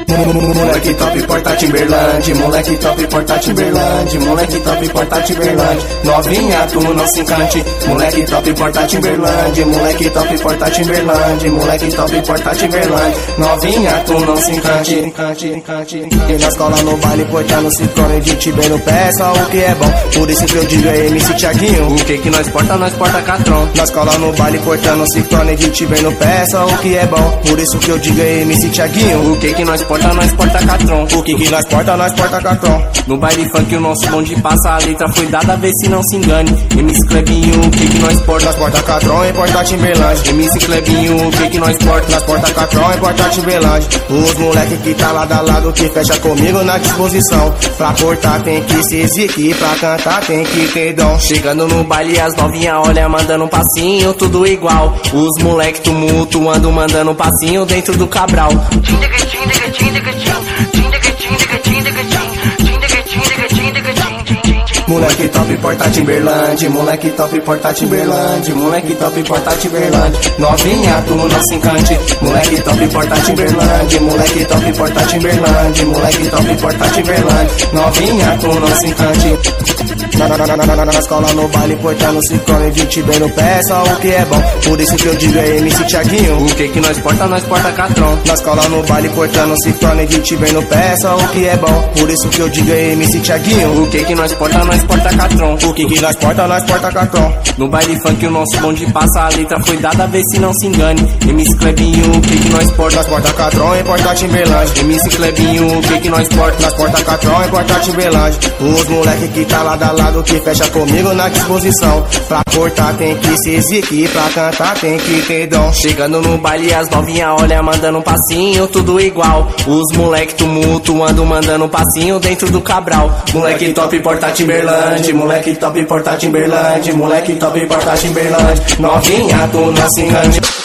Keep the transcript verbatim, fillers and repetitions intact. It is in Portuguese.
Moleque top, porta Timberland, moleque top, porta Timberland, moleque top, porta Timberland. Novinha, tu não se encante. Moleque top, porta Timberland, moleque top, porta Timberland, moleque top, porta Timberland. Novinha, tu não se encante, encante, encante, encante. E na escola, no baile, portando ciclone de Tibê no pé, só o que é bom. Por isso que eu digo é M C Thiaguinho. O que que nós porta, nós porta Catron. Na escola, no baile, portando ciclone de Tibê no pé, só o que é bom. Por isso que eu digo é M C Thiaguinho. O que que nós porta, nós porta Catron. O que que nós porta, nós porta Catron. No baile funk o nosso bonde passa, a letra foi dada, vê se não se engane. M C Clebinho, o que que nós porta? Nós porta Catron e porta Timberland. M C Clebinho, o que que nós porta? Nós porta Catron e porta Timberland. Os moleque que tá lado a lado, que fecha comigo na disposição. Pra portar tem que se exigir, pra cantar tem que ter dom. Chegando no baile as novinha olha, mandando um passinho, tudo igual. Os moleque tumultuando, mandando um passinho dentro do Cabral. Moleque top, porta Timberland, moleque top, porta Timberland, moleque top, porta Timberland. Novinha, tu não se encante. Moleque top, porta Timberland, moleque top, porta Timberland, moleque top, porta Timberland. Novinha, tu não se encante. Na, na, na, na, na, na escola, no baile, portando ciclone de Tibê no pé, só o que é bom. Por isso que eu digo é M C Thiaguinho. O que que nós porta, nós porta Catron. Na escola, no baile, portando ciclone de Tibê no pé, só o que é bom. Por isso que eu digo é M C Thiaguinho. O que que nós porta, nós porta Catron. O que que nós porta, nós porta Catron. No baile funk o nosso bonde passa, a letra foi dada, vê se não se engane. M C Clebinho, o que que nós porta? Nós porta Catron e porta Timberland. M C Clebinho, o que que nós porta? Nós porta Catron e porta Timberland. Os moleque que tá lado a lado, que fecha comigo na disposição. Pra portar tem que se exigir, pra cantar tem que ter dom. Chegando no baile as novinha olha, mandando um passinho, tudo igual. Os moleque tumultuando, mandando um passinho dentro do Cabral. Moleque top, porta Timberland, moleque top, porta Timberland, moleque top, porta Timberland. Novinha, tu não se engane.